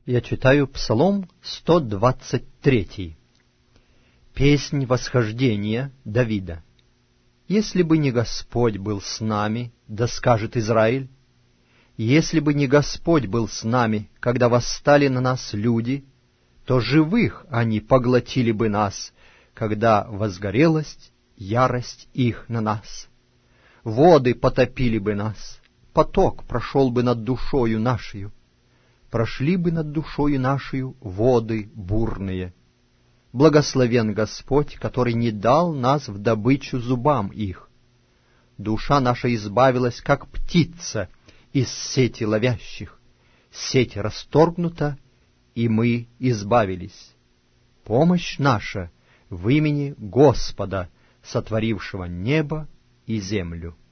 Я читаю Псалом 123. Песнь восхождения Давида. «Если бы не Господь был с нами, да скажет Израиль, если бы не Господь был с нами, когда восстали на нас люди, то живых они поглотили бы нас, когда возгорелась ярость их на нас. Воды потопили бы нас, поток прошел бы над душою нашею, прошли бы над душою нашею воды бурные. Благословен Господь, который не дал нас в добычу зубам их. Душа наша избавилась, как птица из сети ловящих. Сеть расторгнута, и мы избавились. Помощь наша в имени Господа, сотворившего небо и землю».